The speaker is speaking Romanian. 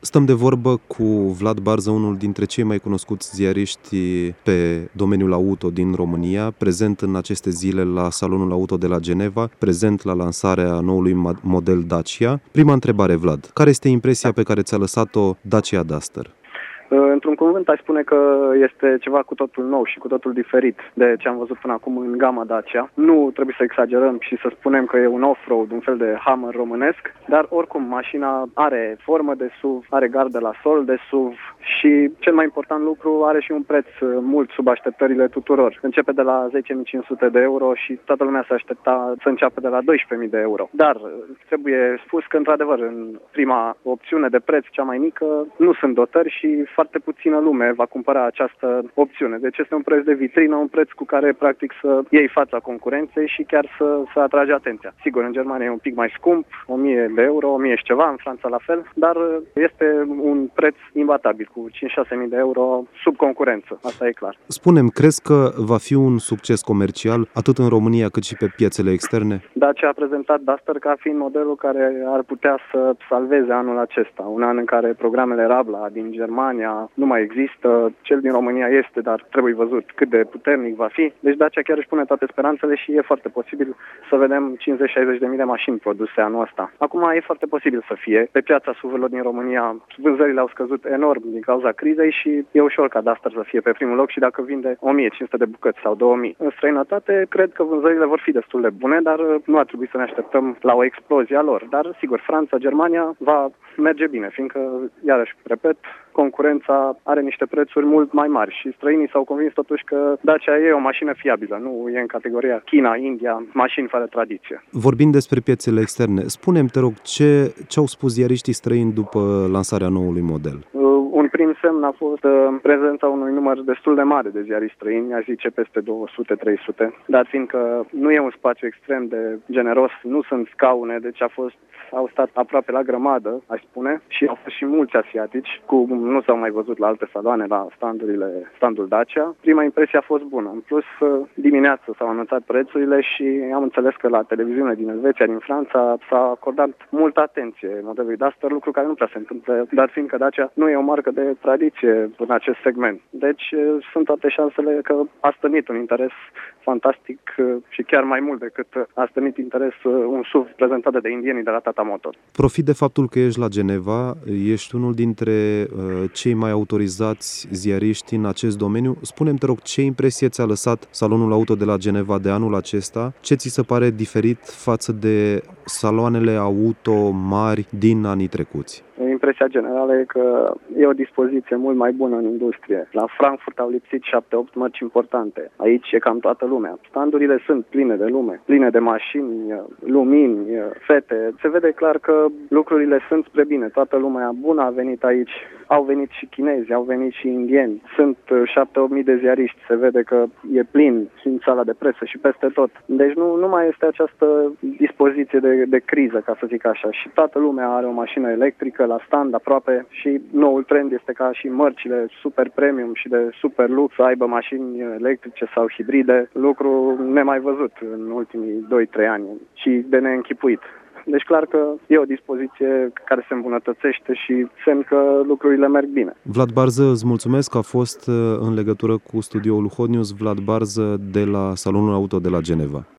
Stăm de vorbă cu Vlad Barză, unul dintre cei mai cunoscuți ziariști pe domeniul auto din România, prezent în aceste zile la Salonul Auto de la Geneva, prezent la lansarea noului model Dacia. Prima întrebare, Vlad, care este impresia pe care ți-a lăsat-o Dacia Duster? Într-un cuvânt, aș spune că este ceva cu totul nou și cu totul diferit de ce am văzut până acum în gama Dacia. Nu trebuie să exagerăm și să spunem că e un off-road, un fel de Hummer românesc, dar oricum mașina are formă de SUV, are gardă la sol de SUV și cel mai important lucru, are și un preț mult sub așteptările tuturor. Începe de la 10.500 de euro și toată lumea se aștepta să înceapă de la 12.000 de euro. Dar trebuie spus că, într-adevăr, în prima opțiune de preț, cea mai mică, nu sunt dotări și foarte puțină lume va cumpăra această opțiune. Deci este un preț de vitrină, un preț cu care practic să iei fața concurenței și chiar să atragi atenția. Sigur, în Germania e un pic mai scump, 1.000 de euro, 1.000 și ceva, în Franța la fel, dar este un preț imbatabil, cu 5-6.000 de euro sub concurență. Asta e clar. Spune-mi, crezi că va fi un succes comercial atât în România cât și pe piețele externe? Dacia a prezentat Duster ca fiind modelul care ar putea să salveze anul acesta, un an în care programele Rabla din Germania nu mai există, cel din România este, dar trebuie văzut cât de puternic va fi. Deci Dacia chiar își pune toate speranțele și e foarte posibil să vedem 50-60 de mii de mașini produse anul ăsta. Acum e foarte posibil să fie. Pe piața SUV-urilor din România vânzările au scăzut enorm din cauza crizei și e ușor ca Duster să fie pe primul loc și dacă vinde 1500 de bucăți sau 2000. În străinătate, cred că vânzările vor fi destul de bune, dar nu ar trebui să ne așteptăm la o explozie a lor. Dar, sigur, Franța, Germania va merge bine, fiindcă, iarăși, repet, concurența are niște prețuri mult mai mari și străinii s-au convins totuși că Dacia e o mașină fiabilă, nu e în categoria China, India, mașini fără tradiție. Vorbind despre piețele externe, spune-mi, te rog, ce au spus ziariștii străini după lansarea noului model? Un prim semn a fost prezența unui număr destul de mare de ziariști străini, aș zice peste 200-300, dar fiindcă nu e un spațiu extrem de generos, nu sunt scaune, deci au stat aproape la grămadă, aș spune, și au fost și mulți asiatici, cum nu s-au mai văzut la alte saloane, la standul Dacia. Prima impresie a fost bună. În plus, dimineața s-au anunțat prețurile și am înțeles că la televiziune din Elveția, din Franța, s-a acordat multă atenție modelului Duster, lucru care nu prea se întâmplă, dar fiindcă Dacia nu e o marcă de tradiție în acest segment. Deci sunt toate șansele că a stănit un interes fantastic și chiar mai mult decât a stănit interes un SUV prezentat de indienii de la Tata Motor. Profit de faptul că ești la Geneva, ești unul dintre cei mai autorizați ziariști în acest domeniu. Spune-mi, te rog, ce impresie ți-a lăsat Salonul Auto de la Geneva de anul acesta? Ce ți se pare diferit față de saloanele auto mari din anii trecuți? Impresia generală e că e o dispoziție mult mai bună în industrie. La Frankfurt au lipsit 7-8 mărci importante. Aici e cam toată lumea. Standurile sunt pline de lume, pline de mașini, lumini, fete. Se vede clar că lucrurile sunt spre bine. Toată lumea bună a venit aici. Au venit și chinezi, au venit și indieni. Sunt 7-8 mii de ziariști. Se vede că e plin și în sala de presă și peste tot. Deci nu mai este această dispoziție de criză, ca să zic așa. Și toată lumea are o mașină electrică la stand aproape și noul trend este ca și mărcile super premium și de super lux să aibă mașini electrice sau hibride, lucru nemai văzut în ultimii 2-3 ani și de neînchipuit. Deci clar că e o dispoziție care se îmbunătățește și semn că lucrurile merg bine. Vlad Barză, îți mulțumesc că a fost în legătură cu studioul Hot News Vlad Barză de la Salonul Auto de la Geneva.